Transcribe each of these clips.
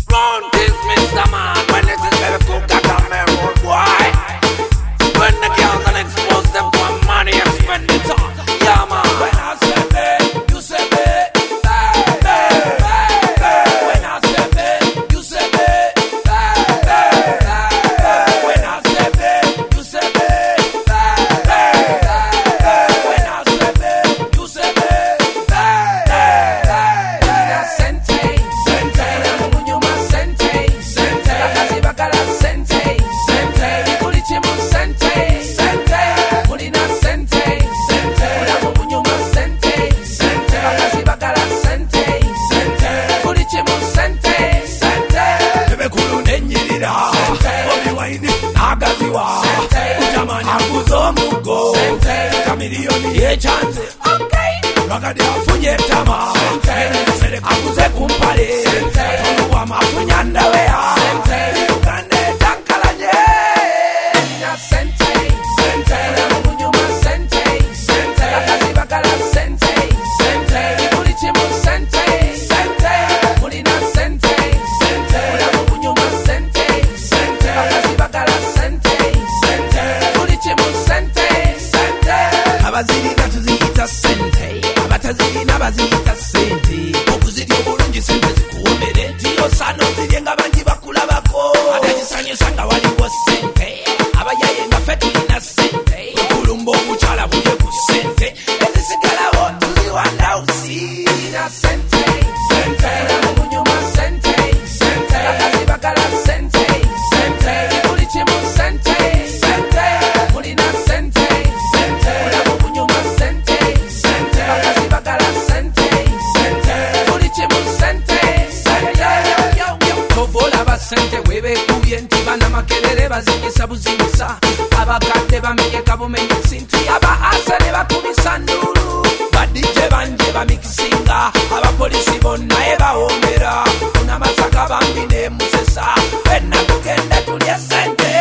Round is Mr. Man. When this is very cool, got a road boy. Spend the girls and expose them to a money expenditure. Yeah, man. When I say babe, you say babe. When I say babe, you say babe. When I say babe, you say babe. When I say babe, you say babe. Chance, okay. Ragadi afunye tama, sere akuze kumpale, toluwa mafunyanda wea, ugande tankalanye. Na sente, munyuma sente, ragadi bakala sente, mulichimu sente, mulina sente, munyuma sente, ragadi bakala sente, mulichimu sente. Abaziri natuziyita sente, abataziri nabaziyita sente. Okuzirya obulungi sente zikuwomere, tiyo sano zirye nga bangi bakulabako. Ate kisanyusa nga waliwo sente, abayaye nga ffe tulina sente. Okulumba omukyala bulye ku sente, ezisigalawo tuziwandawusi. Na sente, munyuma sente, bakazi bakala sente, buli kimu sente, mulina sente. Sente webe kubyenti bana makelele bazingisa buzingisa abakadde bamenyeka bumenyi sinti aba asale bakubisa ndulu badije banje bamikisinga abapolisi bonna ebawombera kuna masaka bambi ne musesa benna kugenda tulya sente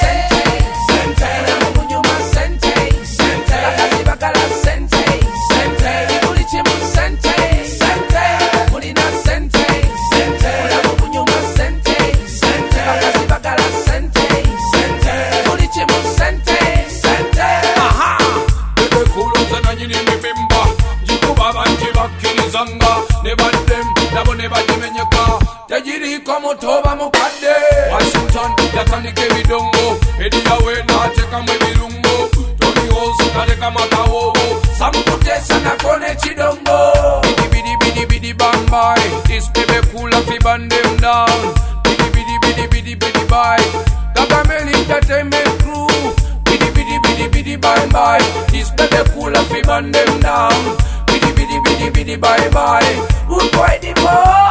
munyuma sente bakazi bakala sente buli kimu sente mulina sente munyuma sente bakazi bakala sente buli kimu sente. Aha bebe kuluza na nyini mibimba jikuba banji bakkirizanga ne baddem nabo ne bajimenyeka tejiriko mutoba mukadde Washington yatandika ebidongo ediyawe n'atekamu ebirungo Tony House n'aleka makawowo samukutesa nako n'ekidongo bidi bambai this baby cooler fi burn them down bidi bye Gargamel Entertainment Crew bidi bye this baby cooler fi burn them down bidi bye good boy Divo.